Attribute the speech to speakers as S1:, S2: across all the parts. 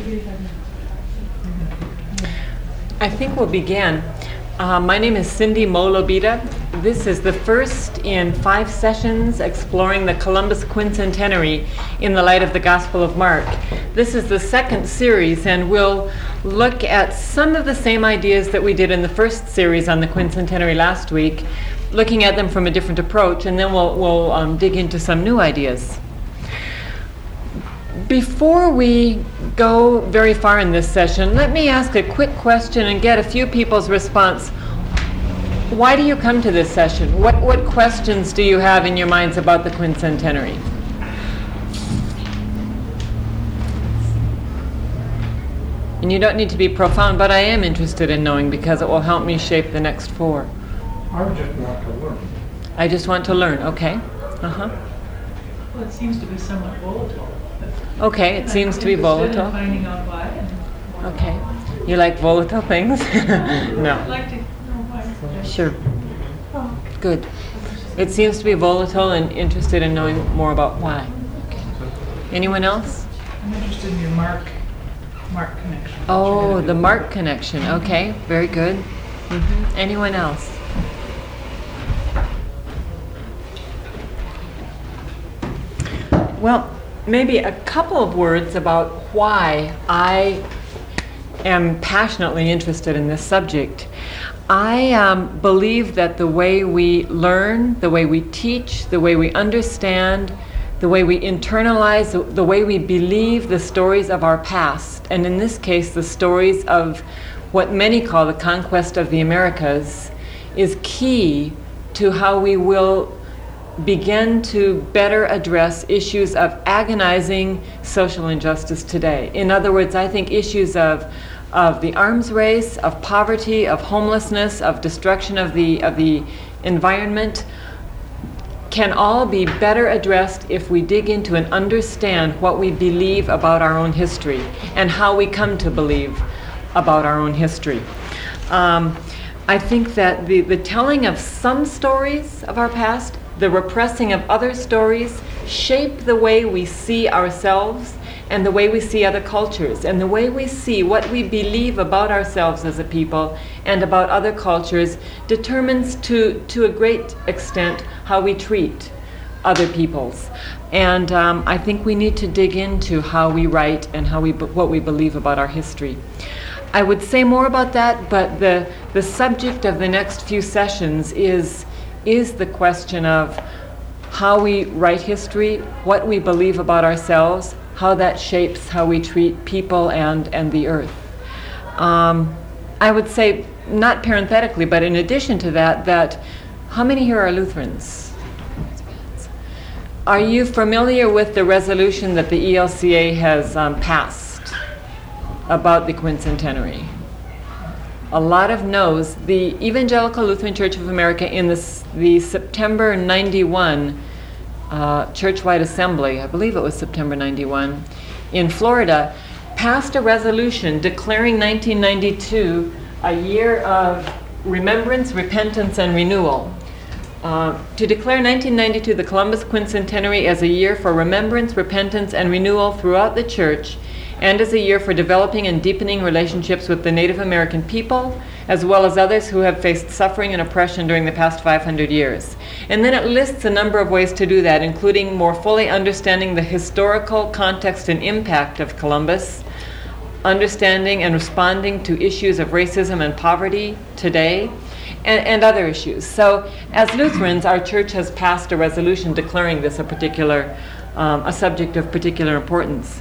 S1: I think we'll begin. My name is Cindy Molobita. This is the first in 5 sessions exploring the Columbus Quincentenary in the light of the Gospel of Mark. This is the second series, and we'll look at some of the same ideas that we did in the first series on the Quincentenary last week, looking at them from a different approach, and then we'll dig into some new ideas. Before we go very far in this session, let me ask a quick question and get a few people's response. Why do you come to this session? What questions do you have in your minds about the Quincentenary? And you don't need to be profound, but I am interested in knowing because it will help me shape the next 4.
S2: I just want to learn.
S1: I just want to learn, okay.
S3: Well, it seems to be somewhat volatile.
S1: Okay, it seems to be volatile.
S3: I'm finding out why.
S1: Okay. You like volatile things? No.
S3: I'd like to know why.
S1: Sure. Good. It seems to be volatile and interested in knowing more about why. Okay. Anyone else?
S3: I'm interested in your Mark connection.
S1: Oh, the Mark connection. Okay, very good. Anyone else? Well, maybe a couple of words about why I am passionately interested in this subject. I believe that the way we learn, the way we teach, the way we understand, the way we internalize, the way we believe the stories of our past, and in this case the stories of what many call the conquest of the Americas, is key to how we will begin to better address issues of agonizing social injustice today. In other words, I think issues of the arms race, of poverty, of homelessness, of destruction of the environment can all be better addressed if we dig into and understand what we believe about our own history and how we come to believe about our own history. I think that the telling of some stories of our past, the repressing of other stories, shape the way we see ourselves and the way we see other cultures and the way we see what we believe about ourselves as a people and about other cultures determines to a great extent how we treat other peoples. And I think we need to dig into how we write and what we believe about our history. I would say more about that, but the subject of the next few sessions is the question of how we write history, what we believe about ourselves, how that shapes how we treat people and the earth. I would say, not parenthetically, but in addition to that how many here are Lutherans? Are you familiar with the resolution that the ELCA has passed about the Quincentenary? A lot of no's. The Evangelical Lutheran Church of America in the September 91 Churchwide Assembly, I believe it was September 91, in Florida, passed a resolution declaring 1992 a year of remembrance, repentance, and renewal. To declare 1992 the Columbus Quincentenary as a year for remembrance, repentance, and renewal throughout the church, and as a year for developing and deepening relationships with the Native American people, as well as others who have faced suffering and oppression during the past 500 years. And then it lists a number of ways to do that, including more fully understanding the historical context and impact of Columbus, understanding and responding to issues of racism and poverty today, and other issues. So as Lutherans, our church has passed a resolution declaring this a subject of particular importance.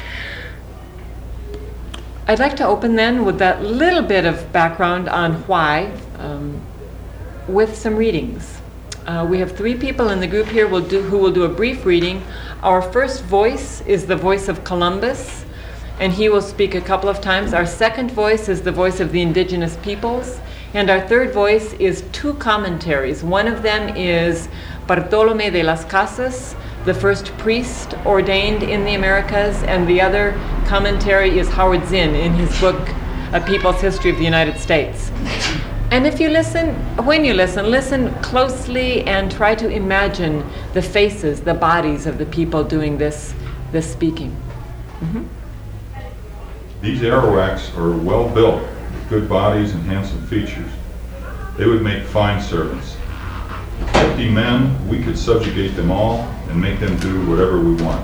S1: I'd like to open then with that little bit of background on why, with some readings. We have 3 people in the group here who will do a brief reading. Our first voice is the voice of Columbus, and he will speak a couple of times. Our second voice is the voice of the indigenous peoples, and our third voice is 2 commentaries. One of them is Bartolomé de las Casas, the first priest ordained in the Americas, and the other commentary is Howard Zinn in his book, A People's History of the United States. And when you listen closely and try to imagine the faces, the bodies of the people doing this speaking.
S4: These Arawaks are well built, with good bodies and handsome features. They would make fine servants. With 50 men, we could subjugate them all and make them do whatever we want.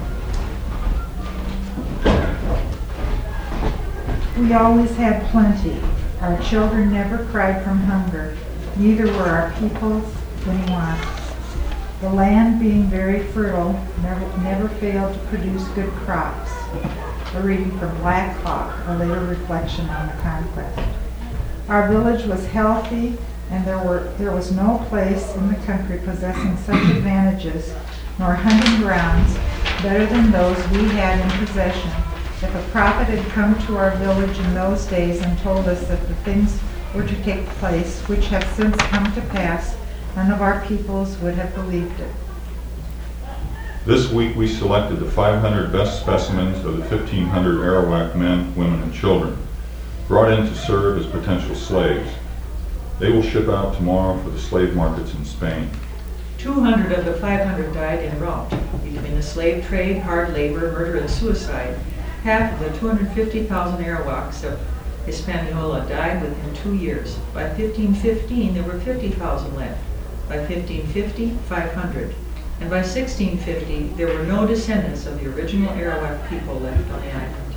S5: We always had plenty. Our children never cried from hunger, neither were our peoples in want. The land, being very fertile, never failed to produce good crops. A reading from Black Hawk, a later reflection on the conquest. Our village was healthy, and there was no place in the country possessing such advantages, nor hunting grounds better than those we had in possession. If a prophet had come to our village in those days and told us that the things were to take place which have since come to pass, none of our peoples would have believed it.
S4: This week we selected the 500 best specimens of the 1,500 Arawak men, women, and children, brought in to serve as potential slaves. They will ship out tomorrow for the slave markets in Spain.
S3: 200 of the 500 died en route, between the slave trade, hard labor, murder, and suicide. Half of the 250,000 Arawaks of Hispaniola died within 2 years. By 1515, there were 50,000 left. By 1550, 500. And by 1650, there were no descendants of the original Arawak people left on the island.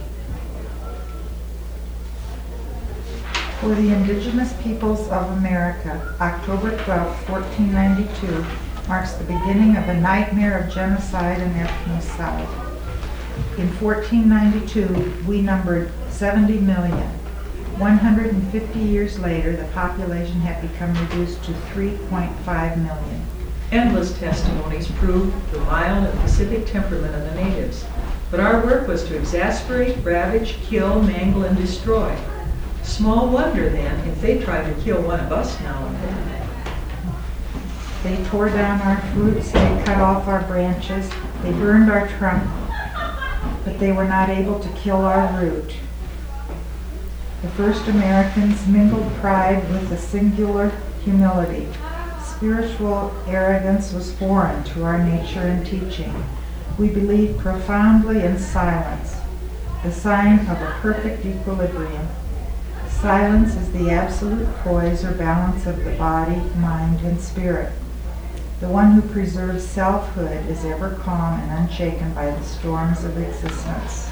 S5: For the indigenous peoples of America, October 12, 1492, marks the beginning of a nightmare of genocide and ethnocide. In 1492, we numbered 70 million. 150 years later, the population had become reduced to 3.5 million.
S3: Endless testimonies proved the mild and pacific temperament of the natives. But our work was to exasperate, ravage, kill, mangle, and destroy. Small wonder, then, if they tried to kill one of us now and then.
S5: They tore down our fruits, they cut off our branches, they burned our trunk, but they were not able to kill our root. The first Americans mingled pride with a singular humility. Spiritual arrogance was foreign to our nature and teaching. We believed profoundly in silence, the sign of a perfect equilibrium. Silence is the absolute poise or balance of the body, mind, and spirit. The one who preserves selfhood is ever calm and unshaken by the storms of existence.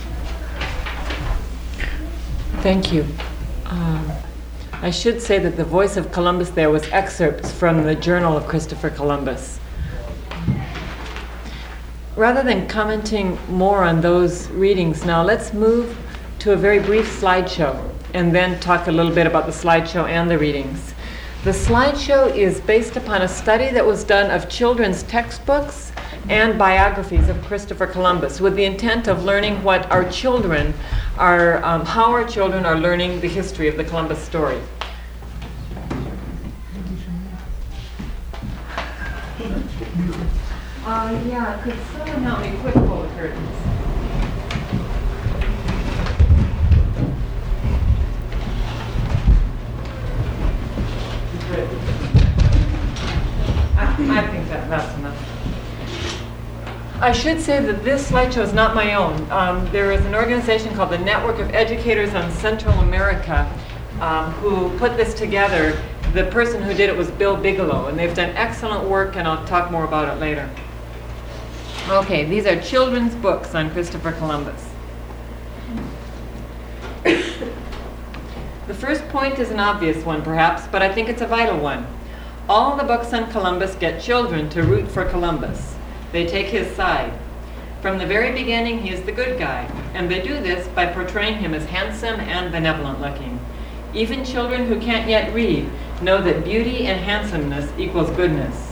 S1: Thank you. I should say that the voice of Columbus there was excerpts from the Journal of Christopher Columbus. Rather than commenting more on those readings now, let's move to a very brief slideshow and then talk a little bit about the slideshow and the readings. The slideshow is based upon a study that was done of children's textbooks and biographies of Christopher Columbus, with the intent of learning what our children are, how our children are learning the history of the Columbus story. Yeah, could someone help me quick pull the curtains? Good. I think that's enough. I should say that this slideshow is not my own. There is an organization called the Network of Educators on Central America who put this together. The person who did it was Bill Bigelow, and they've done excellent work, and I'll talk more about it later. Okay, these are children's books on Christopher Columbus. The first point is an obvious one, perhaps, but I think it's a vital one. All the books on Columbus get children to root for Columbus. They take his side. From the very beginning, he is the good guy, and they do this by portraying him as handsome and benevolent looking. Even children who can't yet read know that beauty and handsomeness equals goodness.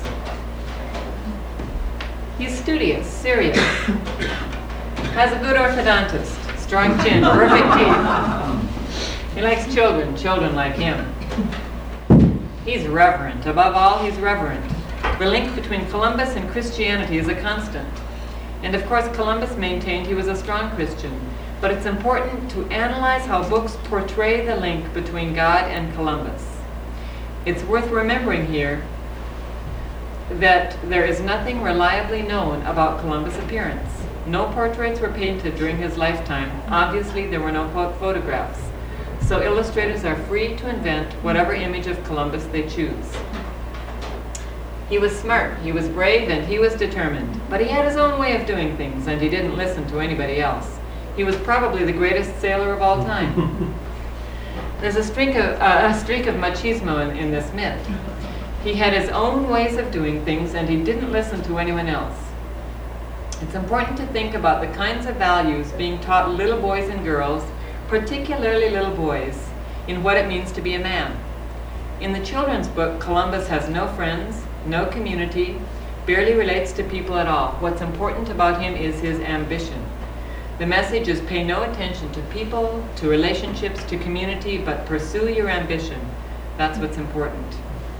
S1: He's studious, serious, has a good orthodontist, strong chin, perfect teeth. He likes children, children like him. He's reverent. Above all, he's reverent. The link between Columbus and Christianity is a constant. And of course, Columbus maintained he was a strong Christian. But it's important to analyze how books portray the link between God and Columbus. It's worth remembering here that there is nothing reliably known about Columbus' appearance. No portraits were painted during his lifetime. Obviously, there were no photographs. So illustrators are free to invent whatever image of Columbus they choose. He was smart, he was brave, and he was determined. But he had his own way of doing things, and he didn't listen to anybody else. He was probably the greatest sailor of all time. There's a streak of machismo in this myth. He had his own ways of doing things, and he didn't listen to anyone else. It's important to think about the kinds of values being taught little boys and girls, particularly little boys, in what it means to be a man. In the children's book, Columbus has no friends, no community, barely relates to people at all. What's important about him is his ambition. The message is pay no attention to people, to relationships, to community, but pursue your ambition. That's what's important.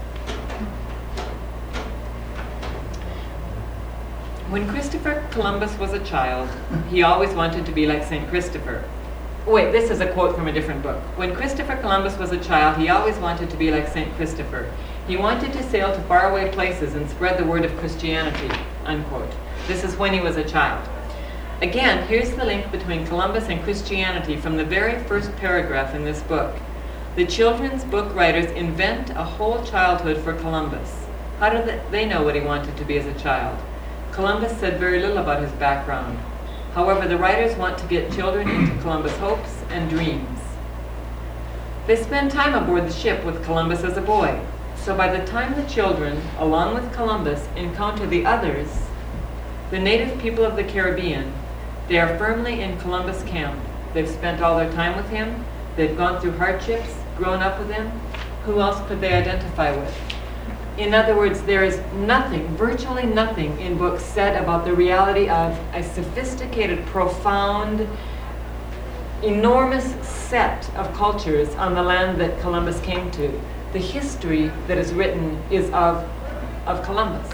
S1: When Christopher Columbus was a child, he always wanted to be like St. Christopher. Wait, this is a quote from a different book. When Christopher Columbus was a child, he always wanted to be like St. Christopher. He wanted to sail to faraway places and spread the word of Christianity, unquote. This is when he was a child. Again, here's the link between Columbus and Christianity from the very first paragraph in this book. The children's book writers invent a whole childhood for Columbus. How did they know what he wanted to be as a child? Columbus said very little about his background. However, the writers want to get children into Columbus' hopes and dreams. They spend time aboard the ship with Columbus as a boy. So by the time the children, along with Columbus, encounter the others, the native people of the Caribbean, they are firmly in Columbus' camp. They've spent all their time with him. They've gone through hardships, grown up with him. Who else could they identify with? In other words, there is nothing, virtually nothing in books said about the reality of a sophisticated, profound, enormous set of cultures on the land that Columbus came to. The history that is written is of Columbus.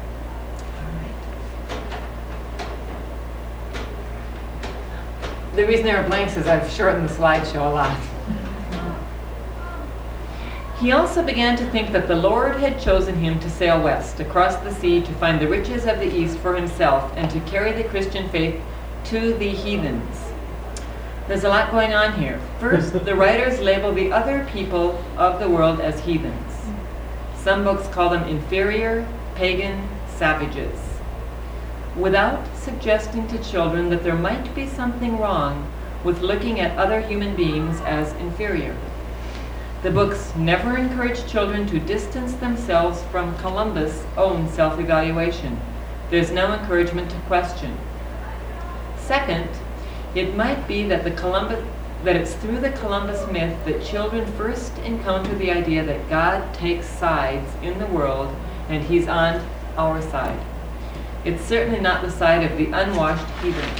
S1: The reason there are blanks is I've shortened the slideshow a lot. He also began to think that the Lord had chosen him to sail west, across the sea, to find the riches of the East for himself and to carry the Christian faith to the heathens. There's a lot going on here. First, the writers label the other people of the world as heathens. Some books call them inferior, pagan, savages, without suggesting to children that there might be something wrong with looking at other human beings as inferior. The books never encourage children to distance themselves from Columbus' own self-evaluation. There's no encouragement to question. Second, it might be that it's through the Columbus myth that children first encounter the idea that God takes sides in the world and he's on our side. It's certainly not the side of the unwashed heathens.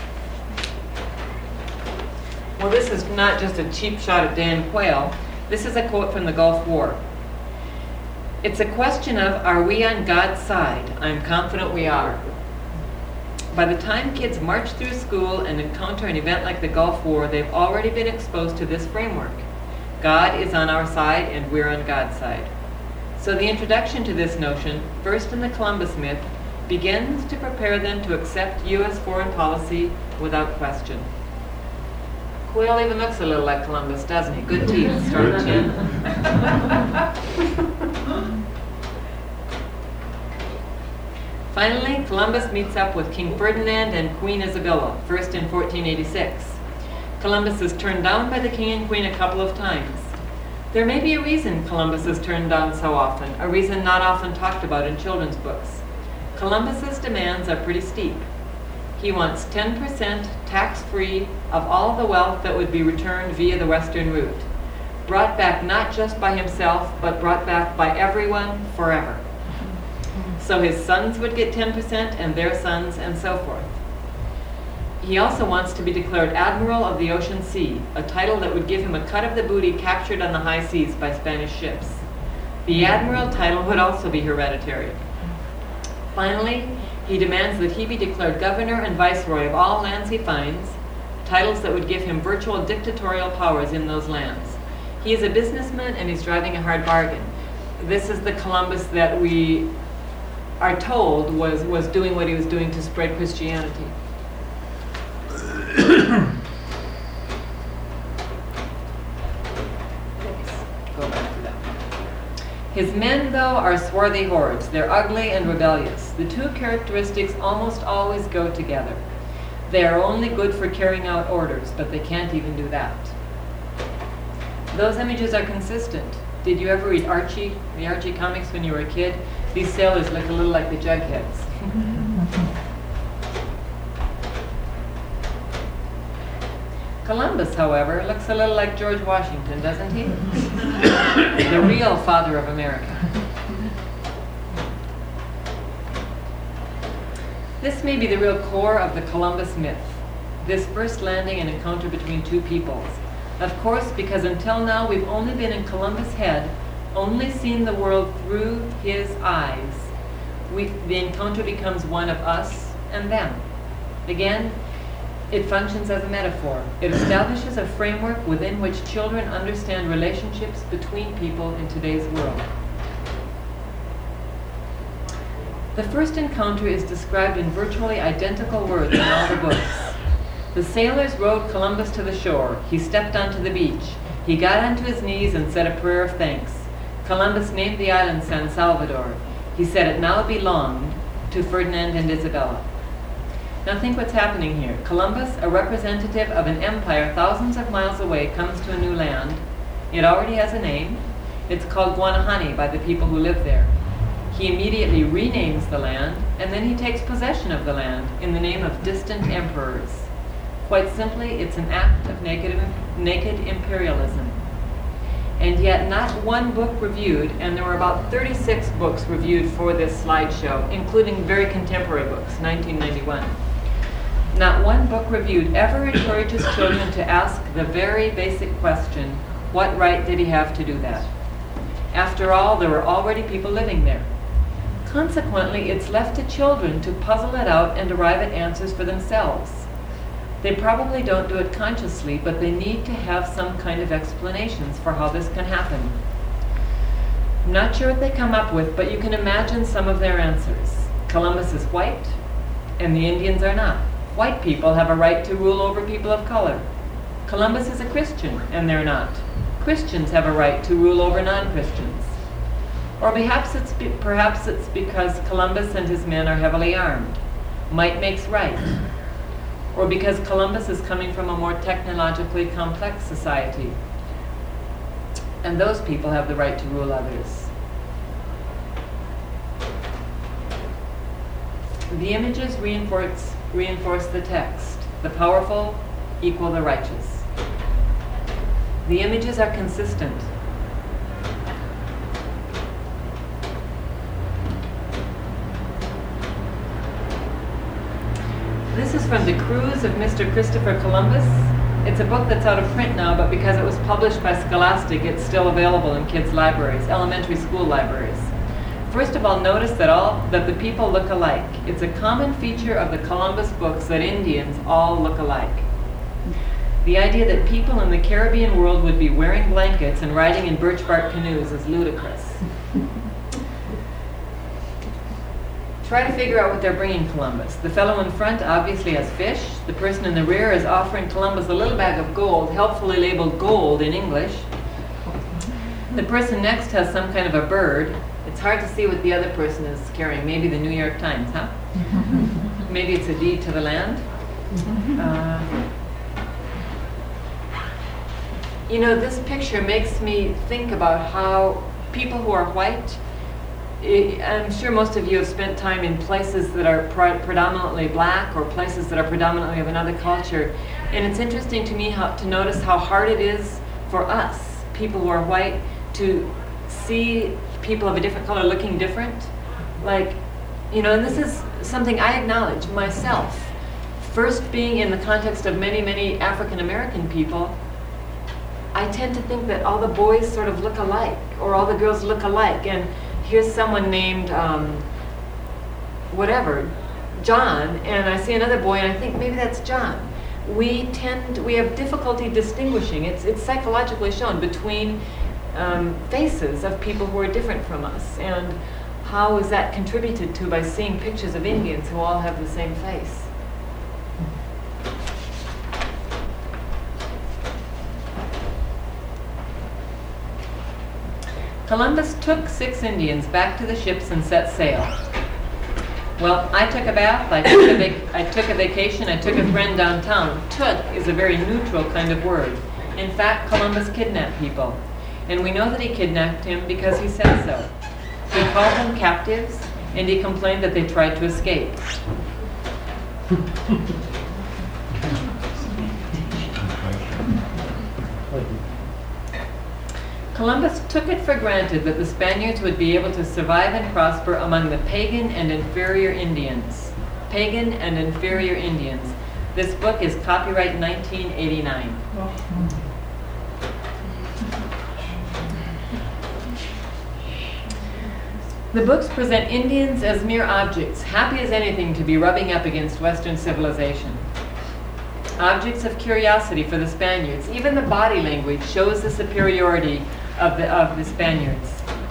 S1: Well, this is not just a cheap shot at Dan Quayle. This is a quote from the Gulf War. It's a question of, are we on God's side? I'm confident we are. By the time kids march through school and encounter an event like the Gulf War, they've already been exposed to this framework. God is on our side and we're on God's side. So the introduction to this notion, first in the Columbus myth, begins to prepare them to accept U.S. foreign policy without question. Quayle even looks a little like Columbus, doesn't he? Good teeth, strong chin. Finally, Columbus meets up with King Ferdinand and Queen Isabella, first in 1486. Columbus is turned down by the king and queen a couple of times. There may be a reason Columbus is turned down so often, a reason not often talked about in children's books. Columbus's demands are pretty steep. He wants 10% tax-free of all the wealth that would be returned via the western route, brought back not just by himself, but brought back by everyone forever. So his sons would get 10% and their sons and so forth. He also wants to be declared Admiral of the Ocean Sea, a title that would give him a cut of the booty captured on the high seas by Spanish ships. The Admiral title would also be hereditary. Finally, he demands that he be declared Governor and Viceroy of all lands he finds, titles that would give him virtual dictatorial powers in those lands. He is a businessman and he's driving a hard bargain. This is the Columbus that we are told was doing what he was doing to spread Christianity. His men, though, are swarthy hordes. They're ugly and rebellious. The two characteristics almost always go together. They are only good for carrying out orders, but they can't even do that. Those images are consistent. Did you ever read Archie, the Archie comics when you were a kid? These sailors look a little like the Jugheads. Columbus, however, looks a little like George Washington, doesn't he? The real father of America. This may be the real core of the Columbus myth, this first landing and encounter between two peoples. Of course, because until now we've only been in Columbus' head, only seen the world through his eyes. The encounter becomes one of us and them. Again, it functions as a metaphor. It establishes a framework within which children understand relationships between people in today's world. The first encounter is described in virtually identical words in all the books. The sailors rowed Columbus to the shore. He stepped onto the beach. He got onto his knees and said a prayer of thanks. Columbus named the island San Salvador. He said it now belonged to Ferdinand and Isabella. Now think what's happening here. Columbus, a representative of an empire thousands of miles away, comes to a new land. It already has a name. It's called Guanahani by the people who live there. He immediately renames the land, and then he takes possession of the land in the name of distant emperors. Quite simply, it's an act of naked imperialism. And yet not one book reviewed, and there were about 36 books reviewed for this slideshow, including very contemporary books, 1991. Not one book reviewed ever encourages children to ask the very basic question, what right did he have to do that? After all, there were already people living there. Consequently, it's left to children to puzzle it out and arrive at answers for themselves. They probably don't do it consciously, but they need to have some kind of explanations for how this can happen. I'm not sure what they come up with, but you can imagine some of their answers. Columbus is white, and the Indians are not. White people have a right to rule over people of color. Columbus is a Christian, and they're not. Christians have a right to rule over non-Christians. Or perhaps it's because Columbus and his men are heavily armed. Might makes right. Or because Columbus is coming from a more technologically complex society. And those people have the right to rule others. The images reinforce the text. The powerful equal the righteous. The images are consistent. This is from The Cruise of Mr. Christopher Columbus. It's a book that's out of print now, but because it was published by Scholastic, it's still available in kids' libraries, elementary school libraries. First of all, notice that the people look alike. It's a common feature of the Columbus books that Indians all look alike. The idea that people in the Caribbean world would be wearing blankets and riding in birch bark canoes is ludicrous. Try to figure out what they're bringing Columbus. The fellow in front obviously has fish. The person in the rear is offering Columbus a little bag of gold, helpfully labeled gold in English. The person next has some kind of a bird. It's hard to see what the other person is carrying. Maybe the New York Times, huh? Maybe it's a deed to the land. This picture makes me think about how people who are white, I'm sure most of you have spent time in places that are predominantly black or places that are predominantly of another culture. And it's interesting to me to notice how hard it is for us, people who are white, to see people of a different color looking different. And this is something I acknowledge myself. First, being in the context of many, many African American people, I tend to think that all the boys sort of look alike, or all the girls look alike. And here's someone named, John, and I see another boy and I think maybe that's John. We have difficulty distinguishing. It's psychologically shown between faces of people who are different from us. And how is that contributed to by seeing pictures of Indians who all have the same face? Columbus took 6 Indians back to the ships and set sail. Well, I took a bath, I took a vacation, I took a friend downtown. Took is a very neutral kind of word. In fact, Columbus kidnapped people. And we know that he kidnapped him because he said so. He called them captives, and he complained that they tried to escape. Columbus took it for granted that the Spaniards would be able to survive and prosper among the pagan and inferior Indians. Pagan and inferior Indians. This book is copyright 1989. The books present Indians as mere objects, happy as anything to be rubbing up against Western civilization. Objects of curiosity for the Spaniards. Even the body language shows the superiority of the Spaniards.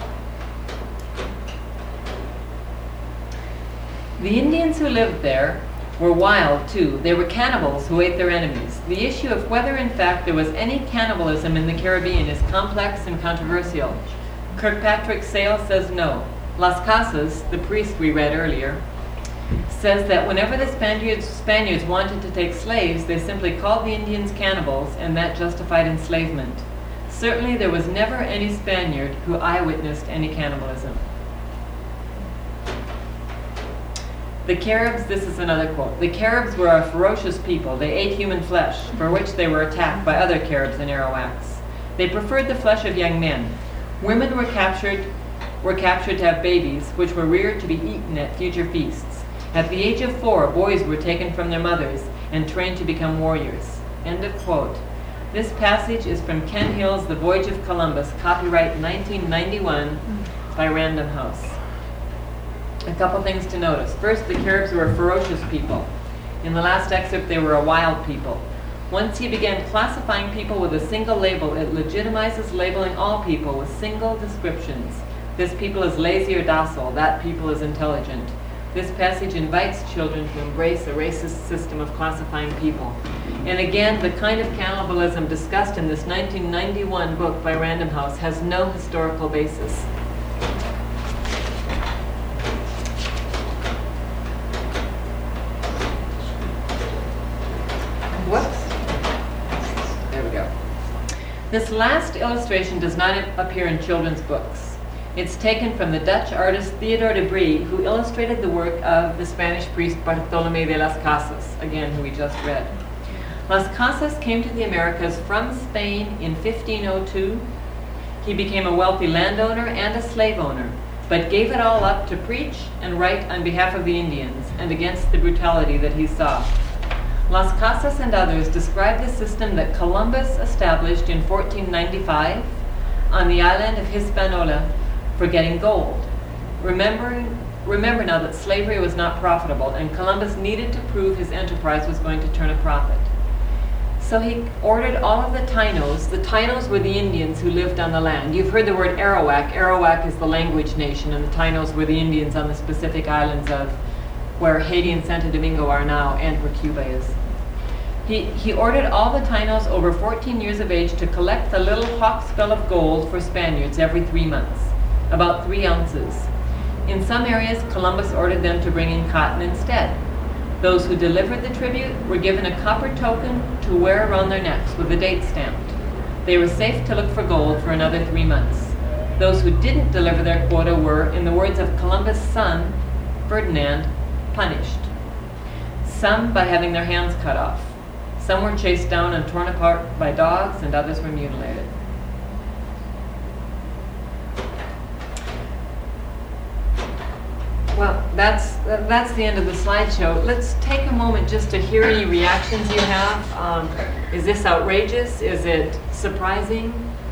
S1: The Indians who lived there were wild too. They were cannibals who ate their enemies. The issue of whether in fact there was any cannibalism in the Caribbean is complex and controversial. Kirkpatrick Sale says no. Las Casas, the priest we read earlier, says that whenever the Spaniards wanted to take slaves, they simply called the Indians cannibals, and that justified enslavement. Certainly there was never any Spaniard who eyewitnessed any cannibalism. The Caribs, this is another quote. The Caribs were a ferocious people. They ate human flesh, for which they were attacked by other Caribs and Arawaks. They preferred the flesh of young men. Women were captured to have babies, which were reared to be eaten at future feasts. At the age of 4, boys were taken from their mothers and trained to become warriors. End of quote. This passage is from Ken Hill's The Voyage of Columbus, copyright 1991 by Random House. A couple things to notice. First, the Caribs were a ferocious people. In the last excerpt, they were a wild people. Once he began classifying people with a single label, it legitimizes labeling all people with single descriptions. This people is lazy or docile, that people is intelligent. This passage invites children to embrace a racist system of classifying people. And again, the kind of cannibalism discussed in this 1991 book by Random House has no historical basis. Whoops. There we go. This last illustration does not appear in children's books. It's taken from the Dutch artist Theodore de Brie, who illustrated the work of the Spanish priest Bartolomé de las Casas, again, who we just read. Las Casas came to the Americas from Spain in 1502. He became a wealthy landowner and a slave owner, but gave it all up to preach and write on behalf of the Indians and against the brutality that he saw. Las Casas and others describe the system that Columbus established in 1495 on the island of Hispaniola for getting gold. Remember now that slavery was not profitable, and Columbus needed to prove his enterprise was going to turn a profit. So he ordered all of the Tainos. The Tainos were the Indians who lived on the land. You've heard the word Arawak. Arawak is the language nation, and the Tainos were the Indians on the specific islands of where Haiti and Santo Domingo are now, and where Cuba is. He ordered all the Tainos over 14 years of age to collect the little hawk's skull of gold for Spaniards every 3 months, about 3 ounces. In some areas, Columbus ordered them to bring in cotton instead. Those who delivered the tribute were given a copper token to wear around their necks with a date stamped. They were safe to look for gold for another 3 months. Those who didn't deliver their quota were, in the words of Columbus' son, Ferdinand, punished. Some by having their hands cut off. Some were chased down and torn apart by dogs, and others were mutilated. Well, that's the end of the slideshow. Let's take a moment just to hear any reactions you have. Is this outrageous? Is it surprising?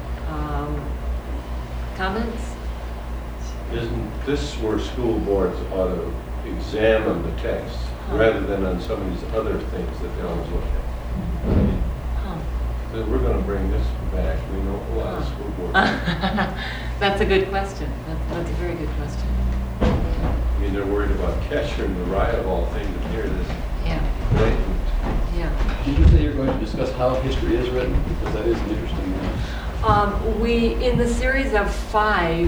S1: Comments?
S6: Isn't this where school boards ought to examine the text rather than on some of these other things that they always look at? So we're going to bring this back. We know a lot of school boards.
S1: That's a good question. That's a very good question.
S6: I mean, they're worried about Kesher and the riot of all things, and here this blatant.
S1: Yeah.
S7: Did you say you're going to discuss how history is written? Because that is an interesting
S1: In the series of 5,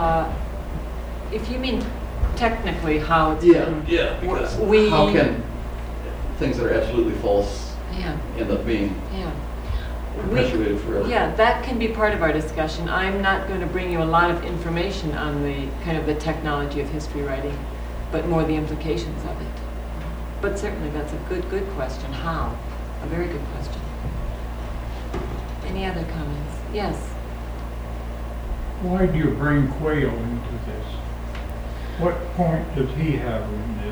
S1: if you mean technically how it's been,
S7: because
S1: we,
S7: how can things that are absolutely false
S1: yeah,
S7: end up being
S1: yeah.
S7: perpetuated forever?
S1: Yeah, that can be part of our discussion. I'm not going to bring you a lot of information on the kind of the technology of history writing, but more the implications of it. But certainly that's a good question. How? A very good question. Any other comments? Yes.
S2: Why do you bring Quayle into this? What point does he have in this?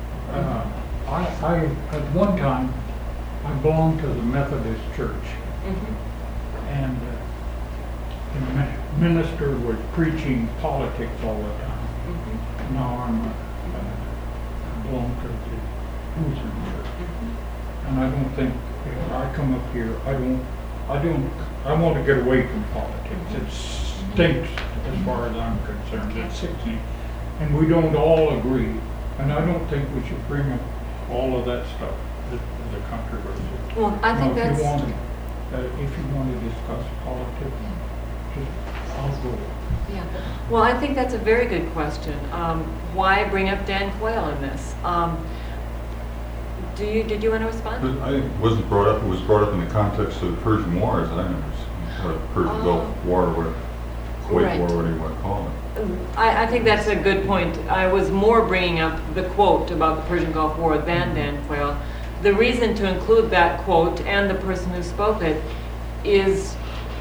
S2: At one time, I belonged to the Methodist Church, and the minister was preaching politics all the time. Now I belong to the Lutheran Church, and I don't think, if I come up here, I want to get away from politics. It stinks as far as I'm concerned. It's sickening. And we don't all agree. And I don't think we should bring up all of that stuff, the controversy.
S1: Well, I think
S2: Now,
S1: that's...
S2: if you want to discuss politics, I'll go.
S1: Yeah. Well, I think that's a very good question. Why bring up Dan Quayle in this? Did you want to respond?
S4: But it wasn't brought up, it was brought up in the context of the Persian War, as I understand, Persian Gulf War, or Kuwait
S1: Right.
S4: War, whatever you want to call it.
S1: I think that's a good point. I was more bringing up the quote about the Persian Gulf War than Dan Quayle. The reason to include that quote and the person who spoke it is,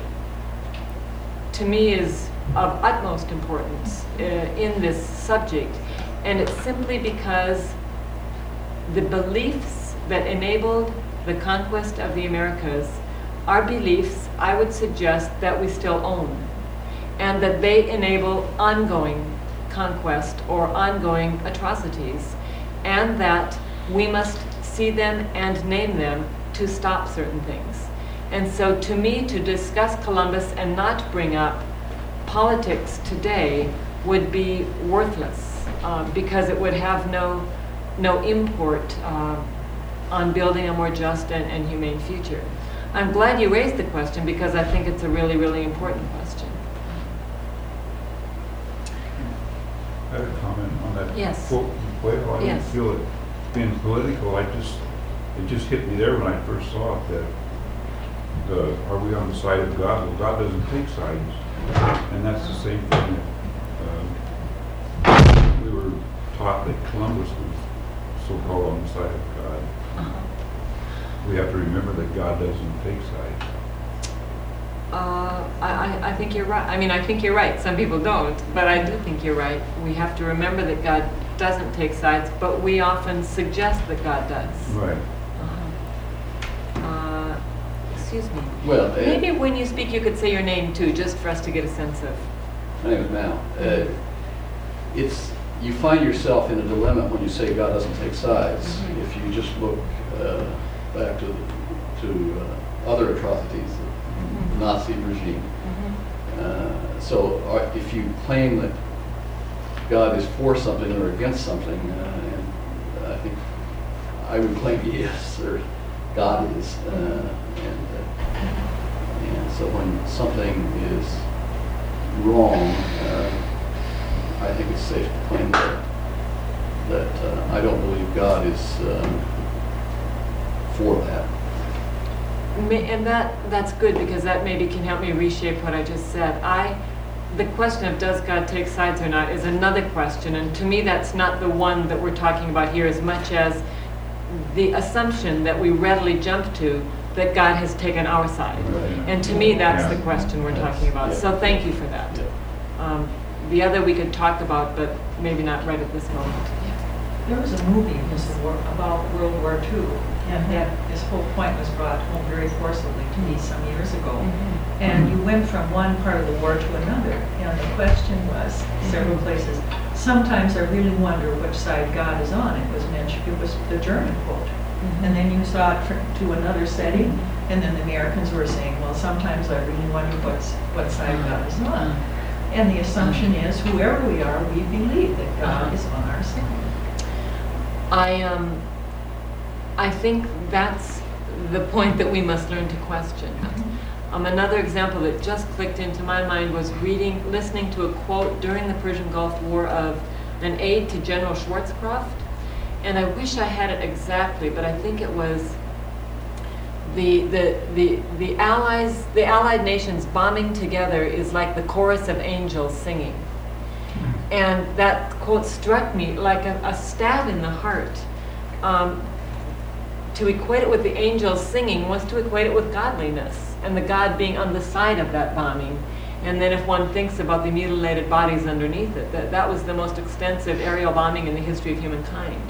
S1: to me, is of utmost importance in this subject. And it's simply because the beliefs that enabled the conquest of the Americas are beliefs, I would suggest, that we still own, and that they enable ongoing conquest or ongoing atrocities, and that we must see them and name them to stop certain things. And so to me, to discuss Columbus and not bring up politics today would be worthless, because it would have no import on building a more just and humane future. I'm glad you raised the question, because I think it's a really, really important question.
S8: I have a comment on that
S1: Yes.
S8: quote from Quayle. I don't
S1: Yes.
S8: feel it being political. It just hit me there when I first saw it, that are we on the side of God? Well, God doesn't take sides. And that's the same thing that we were taught that Columbus was so-called on the side of God. We have to remember that God doesn't take sides.
S1: I think you're right. I mean, I think you're right. Some people don't, but I do think you're right. We have to remember that God doesn't take sides, but we often suggest that God does.
S8: Right.
S1: Excuse me.
S7: Well,
S1: Maybe when you speak, you could say your name too, just for us to get a sense of.
S7: my name is Mal. You find yourself in a dilemma when you say God doesn't take sides. If you just look back to other atrocities, the Nazi regime. So if you claim that God is for something or against something, and I think I would claim he is, or God is, and so when something is wrong, I think it's safe to claim that I don't believe God is for that.
S1: And that's good, because that maybe can help me reshape what I just said. The question of does God take sides or not is another question, and to me that's not the one that we're talking about here as much as the assumption that we readily jump to that God has taken our side. And to me that's the question we're talking about. So thank you for that. The other we could talk about, but maybe not right at this moment.
S3: There was a movie, about World War II, and that this whole point was brought home very forcibly to me some years ago. And you went from one part of the war to another, and the question was, several places, sometimes I really wonder which side God is on. It was mentioned, it was the German quote. And then you saw it to another setting, and then the Americans were saying, well, sometimes I really wonder what side God is on. And the assumption is, whoever we are, we believe that God is on our side.
S1: I think that's the point that we must learn to question. Another example that just clicked into my mind was listening to a quote during the Persian Gulf War of an aide to General Schwarzkopf, and I wish I had it exactly, but I think it was the Allied nations bombing together is like the chorus of angels singing. And that quote struck me like a stab in the heart. To equate it with the angels singing was to equate it with godliness, and the God being on the side of that bombing. And then if one thinks about the mutilated bodies underneath it, that was the most extensive aerial bombing in the history of humankind.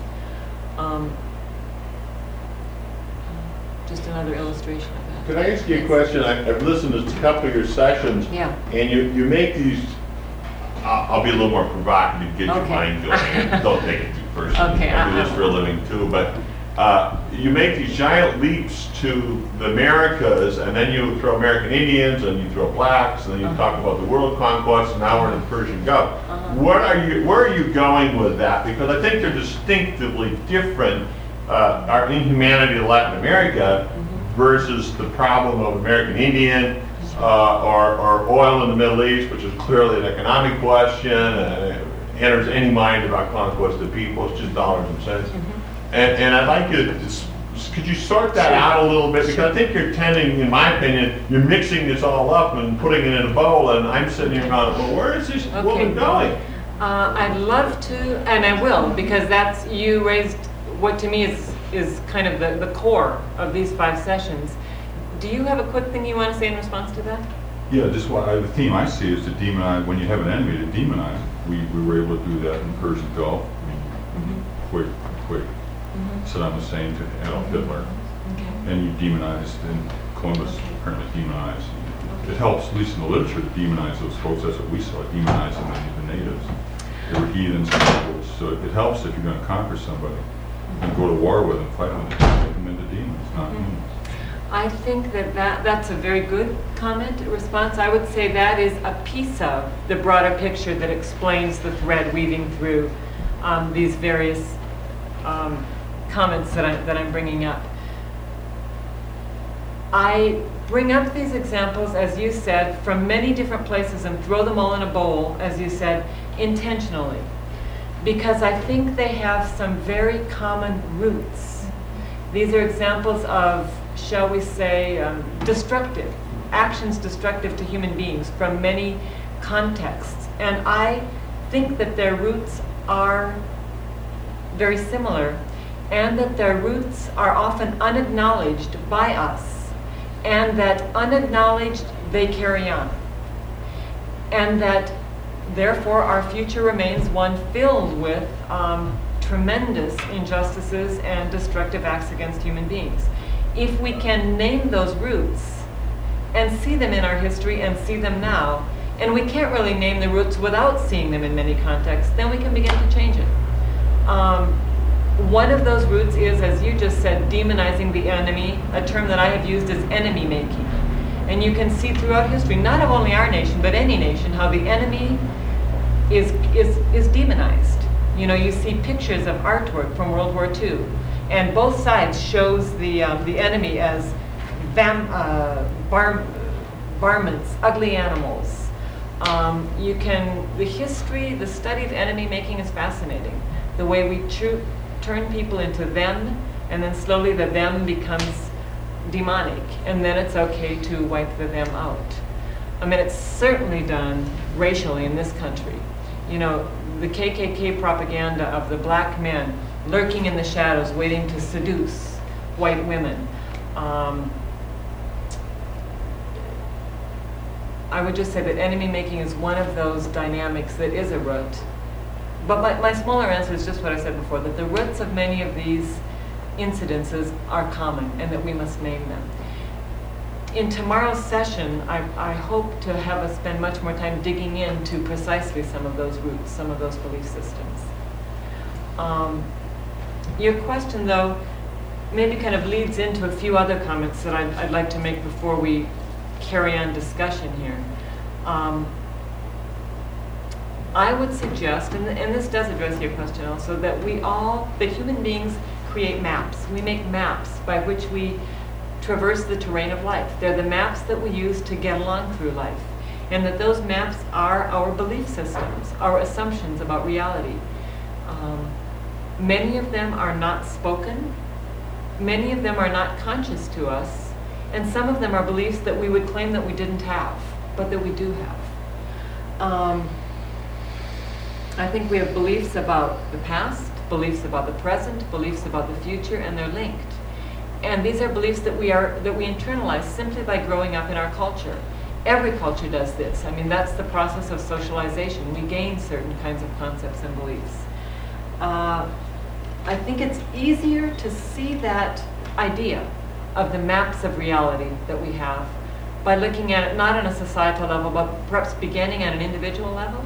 S1: Just another illustration of that.
S9: Can I ask you a question? I've listened to a couple of your sessions,
S1: Yeah.
S9: and you make these, I'll be a little more provocative, get your
S1: Okay.
S9: mind going. Don't take it too personally.
S1: Okay,
S9: I do this for a living too, but you make these giant leaps to the Americas, and then you throw American Indians, and you throw blacks, and then you talk about the world conquest, and now we're in the Persian Gulf. Where are you going with that? Because I think they're distinctively different, our inhumanity in Latin America versus the problem of American Indian, or oil in the Middle East, which is clearly an economic question, enters any mind about conquest of people. It's just dollars and cents. And I'd like you to, could you sort that out a little bit? Because I think you're tending, in my opinion, you're mixing this all up and putting it in a bowl, and I'm sitting here going, well, where is this woman going?
S1: I'd love to, and I will, because you raised what to me is kind of the core of these 5 sessions. Do you have a quick thing you want to say in response to that?
S4: Yeah, just the theme I see is to demonize, when you have an enemy, to demonize. We were able to do that in Persian Gulf. Quick. Saddam Hussein to Adolf Hitler.
S1: Okay.
S4: And you demonized, and Columbus apparently demonized. It helps, at least in the literature, to demonize those folks. That's what we saw, demonizing the natives. They were heathens and rebels. So it helps if you're going to conquer somebody and go to war with them, fight them, make them into demons, not humans.
S1: I think that's a very good comment, response. I would say that is a piece of the broader picture that explains the thread weaving through these various comments that I'm bringing up. I bring up these examples, as you said, from many different places and throw them all in a bowl, as you said, intentionally, because I think they have some very common roots. These are examples of, shall we say, destructive actions, destructive to human beings from many contexts. And I think that their roots are very similar, and that their roots are often unacknowledged by us, and that unacknowledged they carry on, and that therefore our future remains one filled with tremendous injustices and destructive acts against human beings. If we can name those roots and see them in our history and see them now, and we can't really name the roots without seeing them in many contexts, then we can begin to change it. One of those roots is, as you just said, demonizing the enemy, a term that I have used as enemy making. And you can see throughout history, not of only our nation, but any nation, how the enemy is demonized. You know, you see pictures of artwork from World War II, and both sides shows the enemy as varmints, ugly animals. The study of enemy making is fascinating. The way we turn people into them, and then slowly the them becomes demonic, and then it's okay to wipe the them out. I mean, it's certainly done racially in this country. You know, the KKK propaganda of the black men lurking in the shadows, waiting to seduce white women. I would just say that enemy making is one of those dynamics that is a root. But my smaller answer is just what I said before, that the roots of many of these incidences are common and that we must name them. In tomorrow's session, I hope to have us spend much more time digging into precisely some of those roots, some of those belief systems. Your question, though, maybe kind of leads into a few other comments that I'd like to make before we carry on discussion here. I would suggest, and this does address your question also, that that human beings create maps. We make maps by which we traverse the terrain of life. They're the maps that we use to get along through life. And that those maps are our belief systems, our assumptions about reality. Many of them are not spoken. Many of them are not conscious to us. And some of them are beliefs that we would claim that we didn't have, but that we do have. I think we have beliefs about the past, beliefs about the present, beliefs about the future, and they're linked. And these are beliefs that we internalize simply by growing up in our culture. Every culture does this. I mean, that's the process of socialization. We gain certain kinds of concepts and beliefs. I think it's easier to see that idea of the maps of reality that we have by looking at it not on a societal level, but perhaps beginning at an individual level.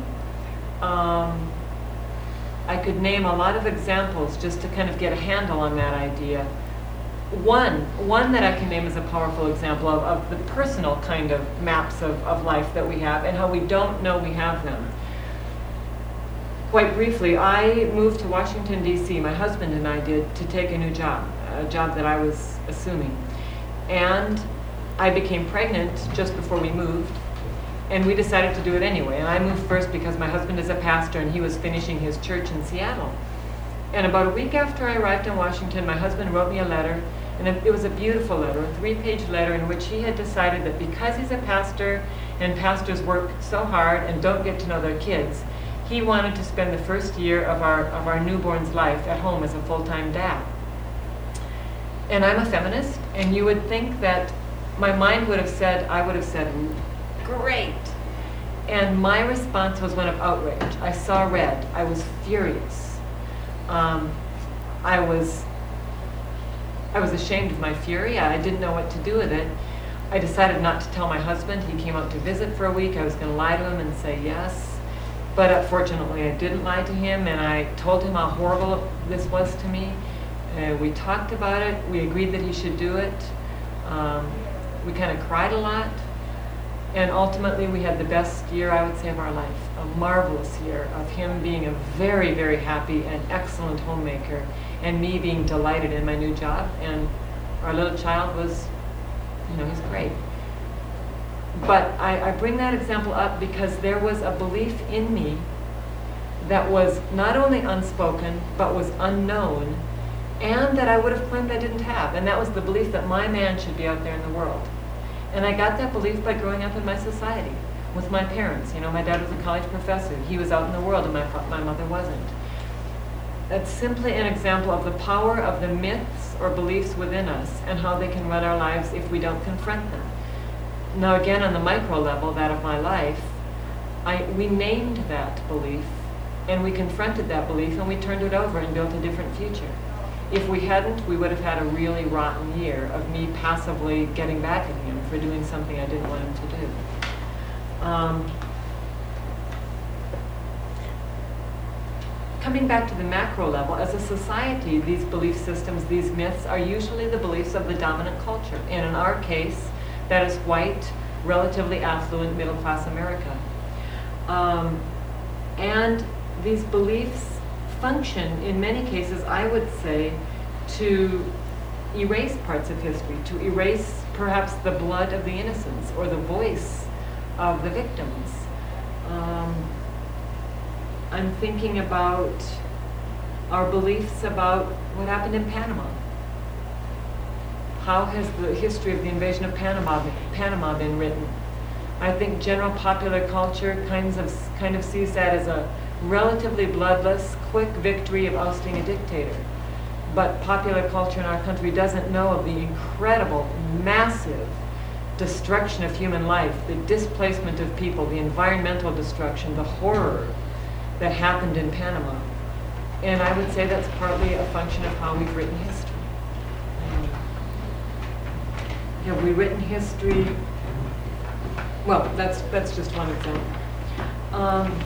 S1: I could name a lot of examples just to kind of get a handle on that idea. One that I can name as a powerful example of the personal kind of maps of life that we have and how we don't know we have them. Quite briefly, I moved to Washington, D.C., my husband and I did, to take a new job, a job that I was assuming. And I became pregnant just before we moved, and we decided to do it anyway. And I moved first because my husband is a pastor and he was finishing his church in Seattle. And about a week after I arrived in Washington, my husband wrote me a letter, and it was a beautiful letter, a 3-page letter in which he had decided that because he's a pastor and pastors work so hard and don't get to know their kids, he wanted to spend the first year of our newborn's life at home as a full-time dad. And I'm a feminist, and you would think that my mind would have said, I would have said, great. And my response was one of outrage. I saw red. I was furious. I was ashamed of my fury. I didn't know what to do with it. I decided not to tell my husband. He came out to visit for a week. I was going to lie to him and say yes. But fortunately, I didn't lie to him, and I told him how horrible this was to me. We talked about it. We agreed that he should do it. We kind of cried a lot. And ultimately, we had the best year, I would say, of our life. A marvelous year of him being a very, very happy and excellent homemaker, and me being delighted in my new job. And our little child was, he's great. But I bring that example up because there was a belief in me that was not only unspoken, but was unknown, and that I would have claimed I didn't have. And that was the belief that my man should be out there in the world. And I got that belief by growing up in my society with my parents. My dad was a college professor. He was out in the world, and my mother wasn't. That's simply an example of the power of the myths or beliefs within us and how they can run our lives if we don't confront them. Now again, on the micro level, that of my life, we named that belief, and we confronted that belief, and we turned it over and built a different future. If we hadn't, we would have had a really rotten year of me passively getting back at him for doing something I didn't want him to do. Coming back to the macro level, as a society, these belief systems, these myths, are usually the beliefs of the dominant culture. And in our case, that is white, relatively affluent, middle-class America. And these beliefs function, in many cases, I would say, to erase parts of history, to erase perhaps the blood of the innocents or the voice of the victims. I'm thinking about our beliefs about what happened in Panama. How has the history of the invasion of Panama been written? I think general popular culture kind of sees that as a relatively bloodless, quick victory of ousting a dictator. But popular culture in our country doesn't know of the incredible, massive destruction of human life, the displacement of people, the environmental destruction, the horror that happened in Panama. And I would say that's partly a function of how we've written history. Have we written history? Well, that's just one example.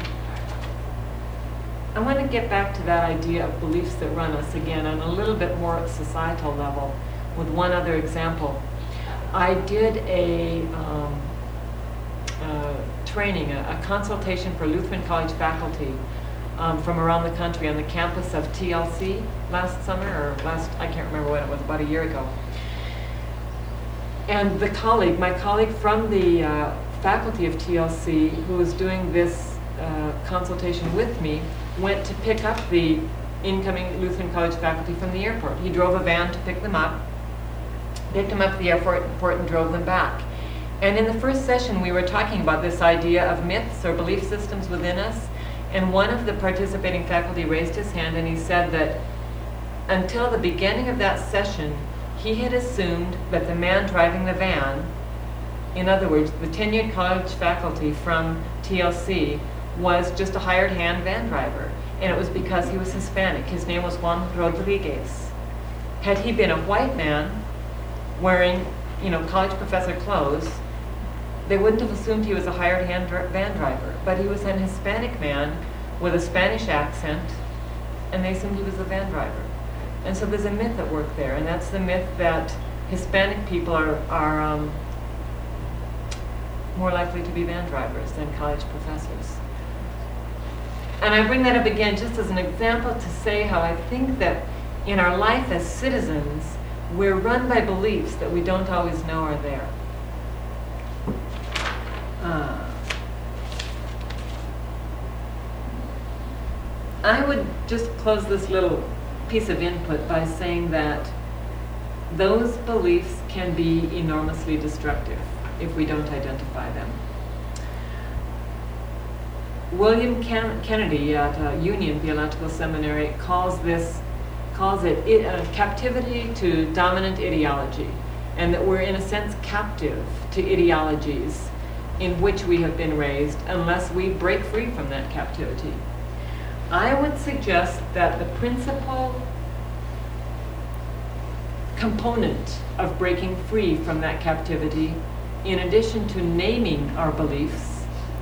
S1: I want to get back to that idea of beliefs that run us again on a little bit more societal level with one other example. I did a training, a consultation for Lutheran College faculty from around the country on the campus of TLC last summer, I can't remember when it was, about a year ago. And my colleague from the faculty of TLC, who was doing this consultation with me, went to pick up the incoming Lutheran College faculty from the airport. He drove a van to pick them up, picked them up at the airport and drove them back. And in the first session, we were talking about this idea of myths or belief systems within us. And one of the participating faculty raised his hand and he said that until the beginning of that session, he had assumed that the man driving the van, in other words, the tenured college faculty from TLC, was just a hired hand van driver. And it was because he was Hispanic. His name was Juan Rodriguez. Had he been a white man wearing, college professor clothes, they wouldn't have assumed he was a hired hand van driver. But he was an Hispanic man with a Spanish accent, and they assumed he was a van driver. And so there's a myth at work there, and that's the myth that Hispanic people are more likely to be van drivers than college professors. And I bring that up again just as an example to say how I think that in our life as citizens, we're run by beliefs that we don't always know are there. I would just close this little piece of input by saying that those beliefs can be enormously destructive if we don't identify them. William Kennedy at Union Theological Seminary calls it captivity to dominant ideology, and that we're in a sense captive to ideologies in which we have been raised unless we break free from that captivity. I would suggest that the principal component of breaking free from that captivity, in addition to naming our beliefs,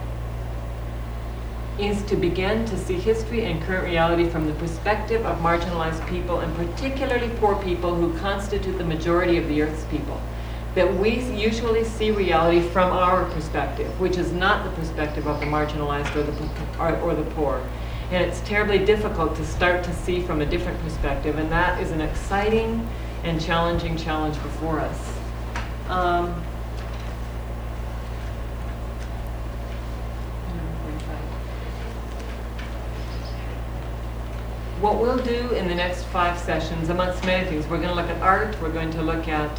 S1: is to begin to see history and current reality from the perspective of marginalized people, and particularly poor people who constitute the majority of the Earth's people. That we usually see reality from our perspective, which is not the perspective of the marginalized or the poor. And it's terribly difficult to start to see from a different perspective, and that is an exciting and challenging challenge before us. What we'll do in the next 5 sessions, amongst many things, we're going to look at art, we're going to look at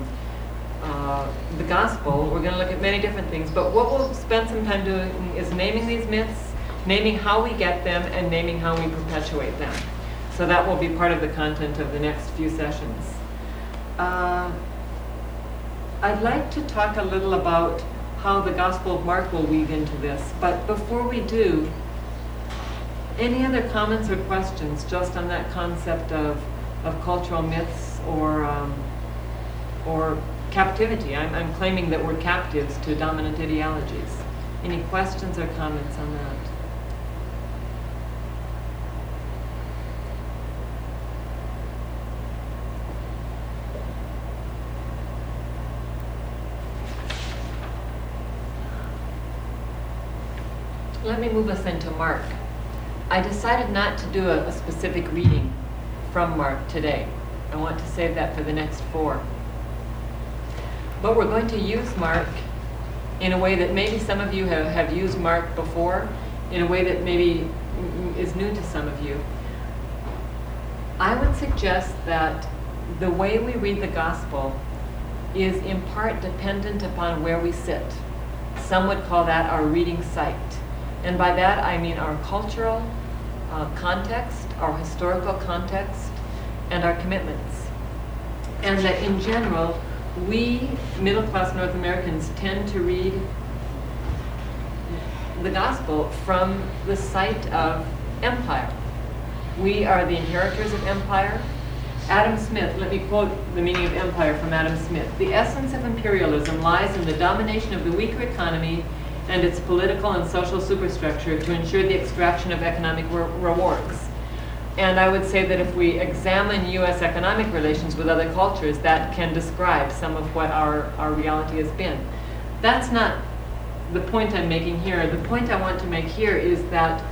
S1: the gospel, we're going to look at many different things, but what we'll spend some time doing is naming these myths, naming how we get them, and naming how we perpetuate them. So that will be part of the content of the next few sessions. I'd like to talk a little about how the Gospel of Mark will weave into this, but before we do, any other comments or questions just on that concept of cultural myths or captivity? I'm claiming that we're captives to dominant ideologies. Any questions or comments on that? Let me move us into Mark. I decided not to do a specific reading from Mark today. I want to save that for the next 4. But we're going to use Mark in a way that maybe some of you have used Mark before, in a way that maybe is new to some of you. I would suggest that the way we read the gospel is in part dependent upon where we sit. Some would call that our reading site. And by that I mean our cultural context, our historical context, and our commitments. And that in general, we middle-class North Americans tend to read the gospel from the site of empire. We are the inheritors of empire. Adam Smith, let me quote the meaning of empire from Adam Smith. The essence of imperialism lies in the domination of the weaker economy and its political and social superstructure to ensure the extraction of economic rewards. And I would say that if we examine U.S. economic relations with other cultures, that can describe some of what our reality has been. That's not the point I'm making here. The point I want to make here is that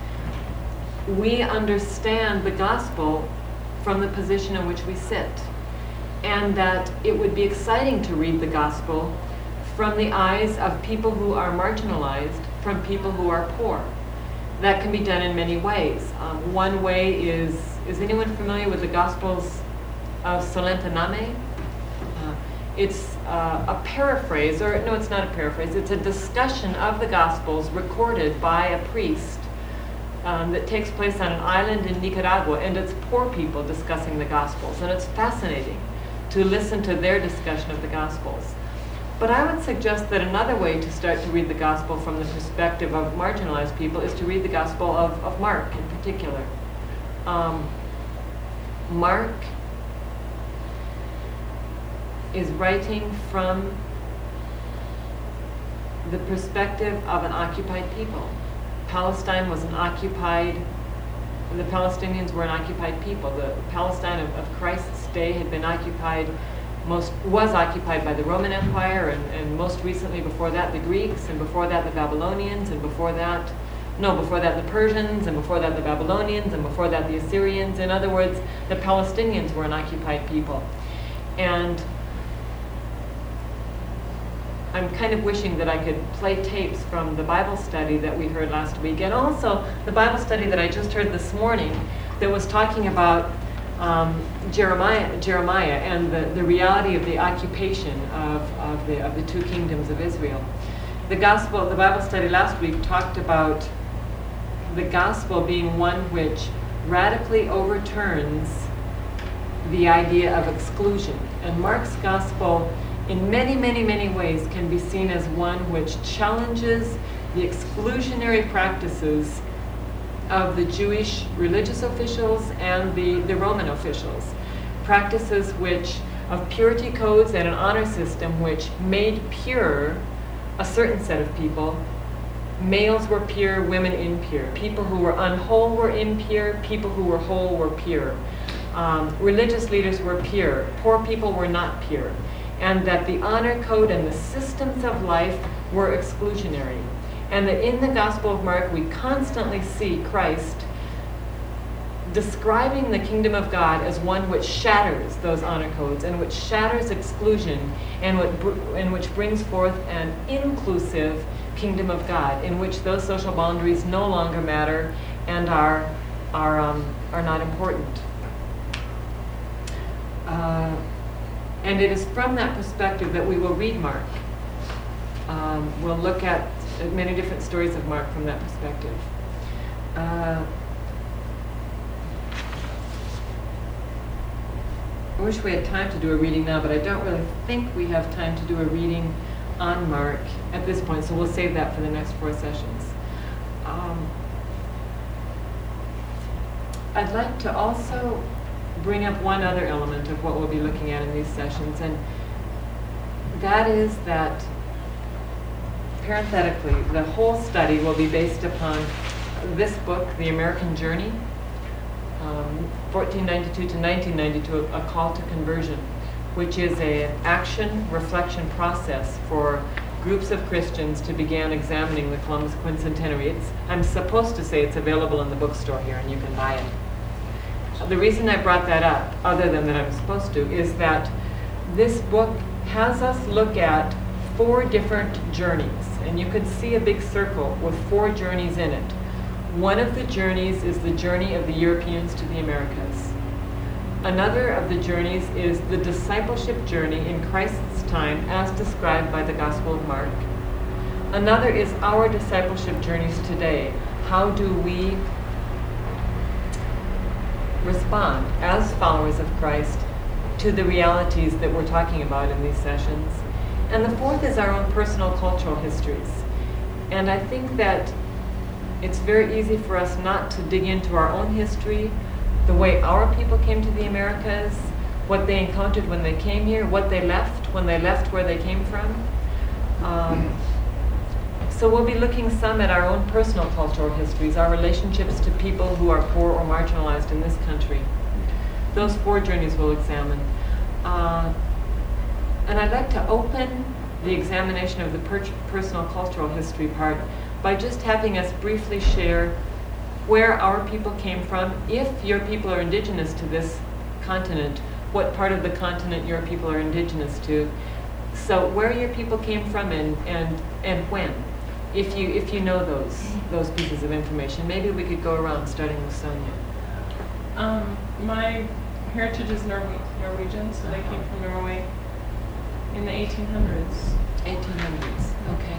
S1: we understand the gospel from the position in which we sit. and that it would be exciting to read the gospel from the eyes of people who are marginalized, from people who are poor. That can be done in many ways. One way is anyone familiar with the Gospels of Solenta Name? It's a paraphrase, or no, it's not a paraphrase, it's a discussion of the Gospels recorded by a priest that takes place on an island in Nicaragua, and it's poor people discussing the Gospels, and it's fascinating to listen to their discussion of the Gospels. But I would suggest that another way to start to read the Gospel from the perspective of marginalized people is to read the Gospel of Mark in particular. Mark is writing from the perspective of an occupied people. Palestine was the Palestinians were an occupied people. The Palestine of Christ's day had been was occupied by the Roman Empire, and most recently before that the Greeks, and before that the Babylonians, and before that the Persians, and before that the Babylonians, and before that the Assyrians. In other words, the Palestinians were an occupied people. And I'm kind of wishing that I could play tapes from the Bible study that we heard last week, and also the Bible study that I just heard this morning that was talking about Jeremiah and the reality of the occupation of the two kingdoms of Israel. The Bible study last week talked about the gospel being one which radically overturns the idea of exclusion. And Mark's gospel, in many, many, many ways, can be seen as one which challenges the exclusionary practices of the Jewish religious officials and the Roman officials. Practices of purity codes and an honor system which made pure a certain set of people. Males were pure, women impure. People who were unwhole were impure, people who were whole were pure. Religious leaders were pure, poor people were not pure. And that the honor code and the systems of life were exclusionary. And that in the Gospel of Mark, we constantly see Christ describing the kingdom of God as one which shatters those honor codes and which shatters exclusion and which brings forth an inclusive kingdom of God in which those social boundaries no longer matter and are not important. And it is from that perspective that we will read Mark. We'll look at many different stories of Mark from that perspective. I wish we had time to do a reading now, but I don't really think we have time to do a reading on Mark at this point, so we'll save that for the next 4 sessions. I'd like to also bring up one other element of what we'll be looking at in these sessions, and that is that, parenthetically, the whole study will be based upon this book, The American Journey, 1492 to 1992, A Call to Conversion, which is an action reflection process for groups of Christians to begin examining the Columbus Quincentenary. I'm supposed to say it's available in the bookstore here and you can buy it. The reason I brought that up, other than that I'm supposed to, is that this book has us look at 4 different journeys, and you could see a big circle with 4 journeys in it. One of the journeys is the journey of the Europeans to the Americas. Another of the journeys is the discipleship journey in Christ's time as described by the Gospel of Mark. Another is our discipleship journeys today. How do we respond as followers of Christ to the realities that we're talking about in these sessions? And the 4th is our own personal cultural histories. And I think that it's very easy for us not to dig into our own history, the way our people came to the Americas, what they encountered when they came here, what they left when they left where they came from. So we'll be looking some at our own personal cultural histories, our relationships to people who are poor or marginalized in this country. Those 4 journeys we'll examine. And I'd like to open the examination of the personal cultural history part by just having us briefly share where our people came from. If your people are indigenous to this continent, what part of the continent your people are indigenous to. So where your people came from and when, if you know those pieces of information. Maybe we could go around starting with Sonia.
S10: My heritage is Norwegian, so they came from Norway in the 1800s.
S1: 1800s, okay.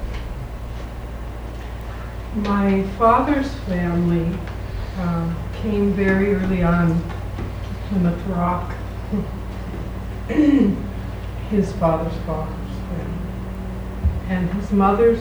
S11: My father's family came very early on to Plymouth Rock. His father's family. And his mother's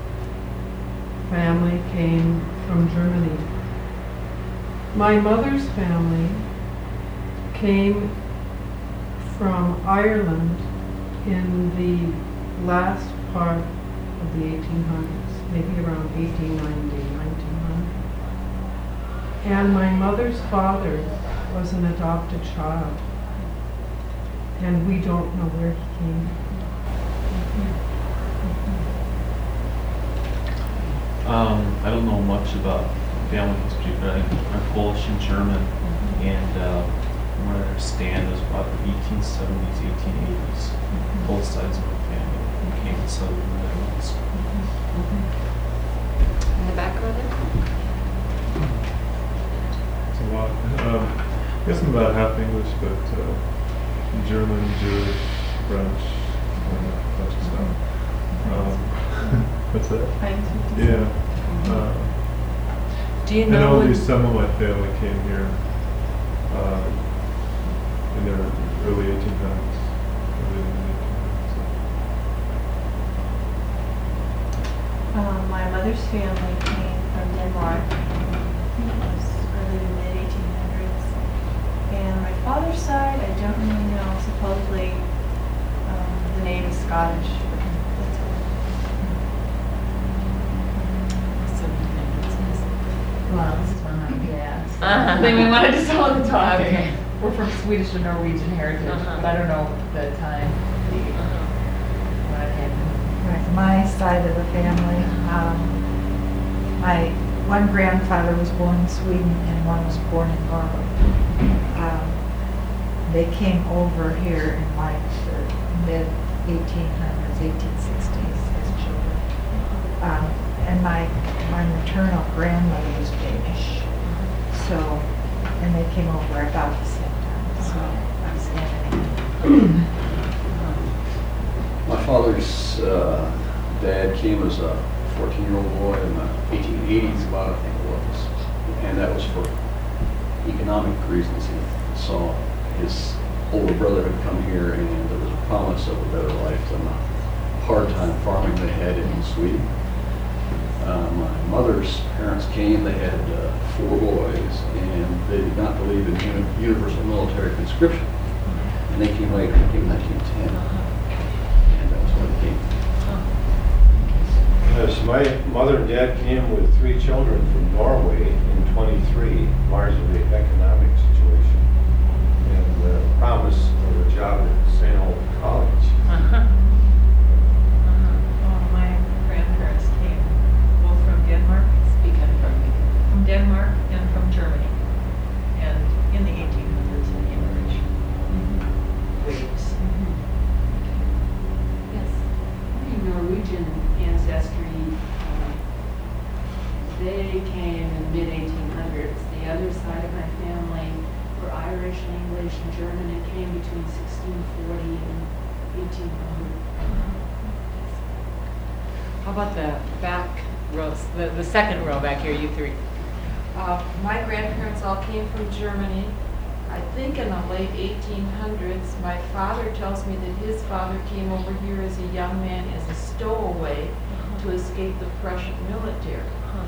S11: family came from Germany. My mother's family came from Ireland in the last part of the 1800s, maybe around 1890, 1900. And my mother's father was an adopted child, and we don't know where he came.
S12: I don't know much about family history, but I'm Polish and German, and from what I understand, it was about the 1870s, 1880s. Both sides of my family came and settled in the Netherlands.
S1: In the back row there?
S13: It's a lot. I guess I'm about half English, but German, Jewish, French, a bunch of stuff. What's that? Yeah.
S1: Do you
S13: I
S1: know
S13: know at
S1: when-
S13: least some of my family came here in the early 1800s.
S14: My mother's family came from Denmark. It was early to mid 1800s. And my father's side, I don't really know. Supposedly, the name is Scottish. That's all.
S15: Well, this is one I guess.
S1: Uh-huh.
S15: Then we wanted to tell the talk.
S1: Okay.
S15: We're from Swedish and Norwegian heritage, but I don't know the time, when it happened.
S5: Right, my side of the family, my one grandfather was born in Sweden and one was born in Norway. They came over here in like the mid 1800s, 1860s as children. And my maternal grandmother was Danish. So, and they came over about the same time, so I'm Scandinavian.
S7: My father's dad came as a 14-year-old boy in the 1880s, about I think it was, and that was for economic reasons. He saw his older brother had come here, and there was a promise of a better life than the hard time farming they had in Sweden. My mother's parents came, they had 4 boys, and they did not believe in universal military conscription. And they came later, they came in 1910. And that was when they came.
S6: Yes, my mother and dad came with 3 children from Norway in 23, largely economic situation, and the promise of a job at St. Old College.
S3: My grandparents came both from Denmark, from Denmark and from Germany, and in the 1800s in immigration waves.
S16: Yes, Norwegian ancestry. They came in the mid-1800s. The other side of my family were Irish and English and German and came between 1640 and 1800.
S1: How about the back rows, the second row back here, you 3?
S17: My grandparents all came from Germany. I think in the late 1800s. My father tells me that his father came over here as a young man as a stowaway to escape the Prussian military.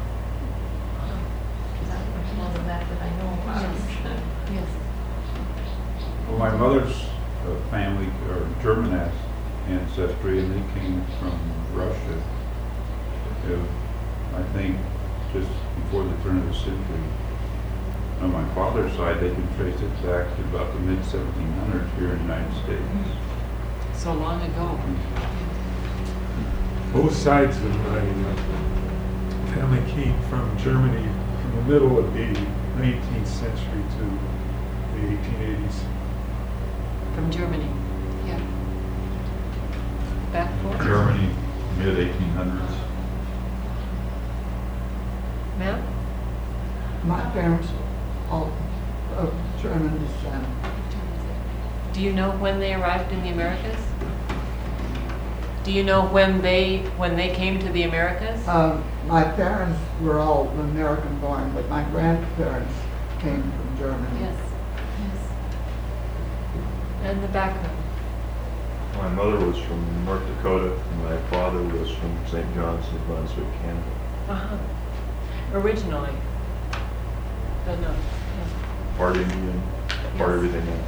S17: That's more than that I know about.
S1: Yes.
S8: Well, my mother's family are German ancestry, and they came from Russia. I think just before the turn of the century. On my father's side, they can trace it back to about the mid-1700s here in the United States.
S1: So long ago.
S13: Both sides of my family came from Germany from the middle of the 19th century to the 1880s.
S1: from Germany? Yeah. Back forth?
S4: Germany, mid-1800s.
S1: Ma'am?
S18: My parents all of German descent.
S1: Do you know when they arrived in the Americas? Do you know when they came to the Americas?
S18: My parents were all American born, but my grandparents came from Germany.
S1: Yes. Yes. And the background.
S13: My mother was from North Dakota, and my father was from St. John's, New Brunswick, Canada.
S1: Uh-huh. Originally. But no. Yeah.
S13: Part Indian, part everything else.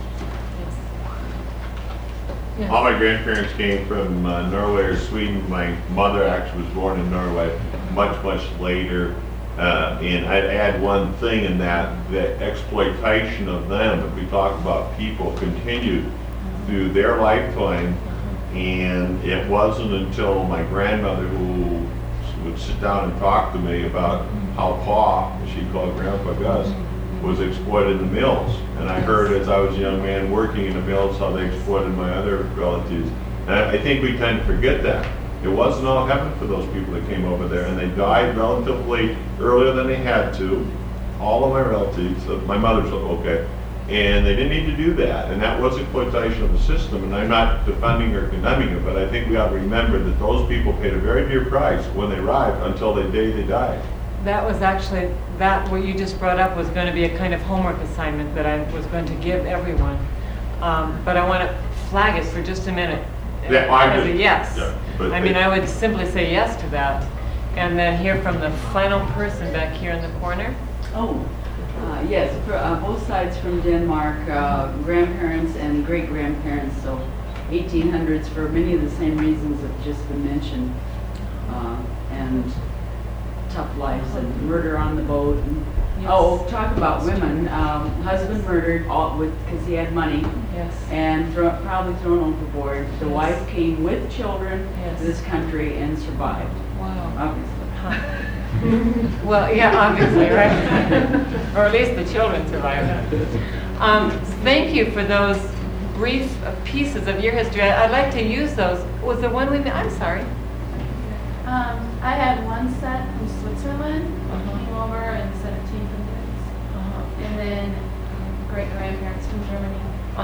S1: Yes.
S9: All my grandparents came from Norway or Sweden. My mother actually was born in Norway much, much later. And I'd add one thing in that, the exploitation of them, if we talk about people, continued through their lifetime. And it wasn't until my grandmother, who would sit down and talk to me about how Pa, as she called Grandpa Gus, was exploited in the mills. And I heard as I was a young man working in the mills how they exploited my other relatives. And I think we tend to forget that. It wasn't all heaven for those people that came over there, and they died relatively earlier than they had to. All of my relatives, my mother's okay, and they didn't need to do that. And that was exploitation of the system, and I'm not defending or condemning it, but I think we ought to remember that those people paid a very dear price when they arrived until the day they died.
S1: That was actually, what you just brought up was going to be a kind of homework assignment that I was going to give everyone. But I want to flag it for just a minute.
S9: Yeah,
S1: As a yes.
S9: Yeah,
S1: I mean, I would simply say yes to that. And then hear from the final person back here in the corner.
S19: Oh, yes, for, both sides from Denmark, grandparents and great-grandparents, so 1800s for many of the same reasons that have just been mentioned. And tough lives and murder on the boat. And,
S1: Yes.
S19: Oh, talk about women. Husband murdered because he had money.
S1: Yes.
S19: And probably thrown overboard. The
S1: Yes.
S19: wife came with children
S1: Yes.
S19: to this country and survived.
S1: Wow.
S19: Obviously.
S1: Well, yeah, obviously, right? Or at least the children survived. Thank you for those brief pieces of your history. I'd like to use those. Was there one I'm sorry.
S14: I had one set from Switzerland, came over in the 1700s, and then great-grandparents from Germany.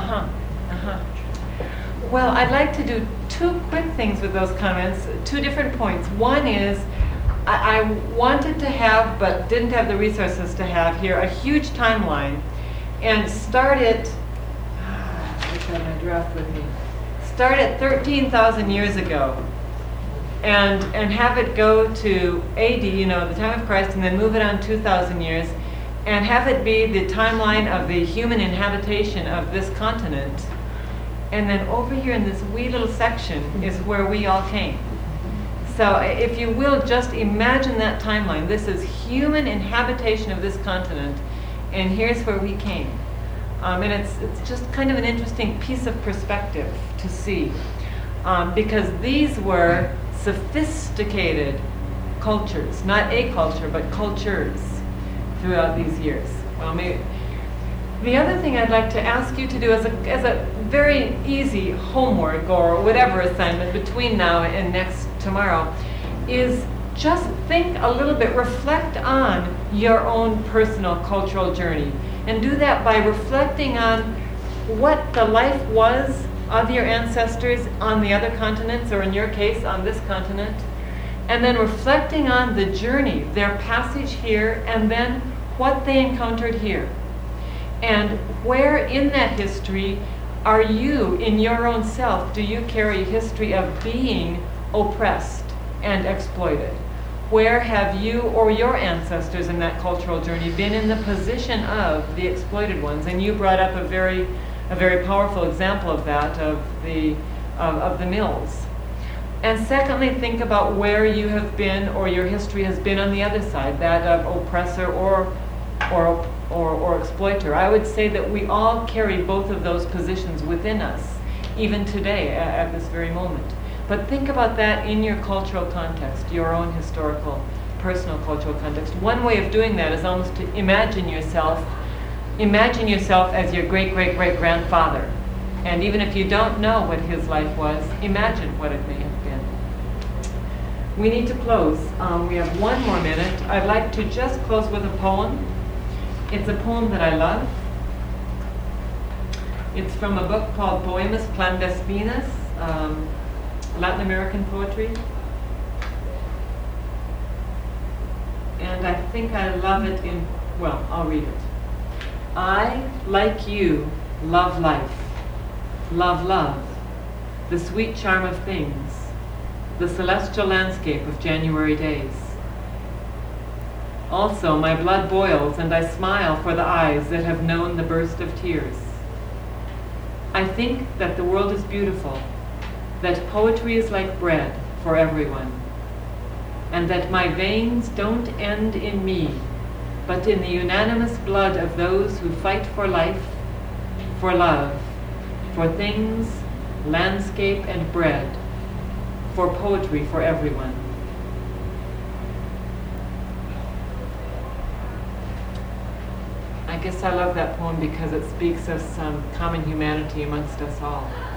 S1: Well, I'd like to do two quick things with those comments, two different points. One is, I wanted to have, but didn't have the resources to have here, a huge timeline, and start it, I've got my draft with me, start at 13,000 years ago. And have it go to AD, the time of Christ, and then move it on 2,000 years, and have it be the timeline of the human inhabitation of this continent. And then over here in this wee little section is where we all came. So if you will, just imagine that timeline. This is human inhabitation of this continent, and here's where we came. And it's just kind of an interesting piece of perspective to see, because these were sophisticated cultures, not a culture, but cultures throughout these years. Well, maybe. The other thing I'd like to ask you to do as a very easy homework or whatever assignment between now and tomorrow is just think a little bit, reflect on your own personal cultural journey, and do that by reflecting on what the life was of your ancestors on the other continents, or in your case, on this continent, and then reflecting on the journey, their passage here, and then what they encountered here. And where in that history are you, in your own self, do you carry a history of being oppressed and exploited? Where have you or your ancestors in that cultural journey been in the position of the exploited ones? And you brought up a very powerful example of that, of the mills. And secondly, think about where you have been or your history has been on the other side, that of oppressor or exploiter. I would say that we all carry both of those positions within us, even today, at this very moment. But think about that in your cultural context, your own historical, personal cultural context. One way of doing that is almost to imagine yourself as your great-great-great-grandfather, And even if you don't know what his life was, imagine what it may have been. We need to close. We have 1 more minute. I'd like to just close with a poem. It's a poem that I love. It's from a book called Poemas Clandestinas, Latin American poetry. And I think I love it in, well, I'll read it. I, like you, love life, love, the sweet charm of things, the celestial landscape of January days. Also, my blood boils and I smile for the eyes that have known the burst of tears. I think that the world is beautiful, that poetry is like bread for everyone, and that my veins don't end in me, but in the unanimous blood of those who fight for life, for love, for things, landscape, and bread, for poetry for everyone. I guess I love that poem because it speaks of some common humanity amongst us all.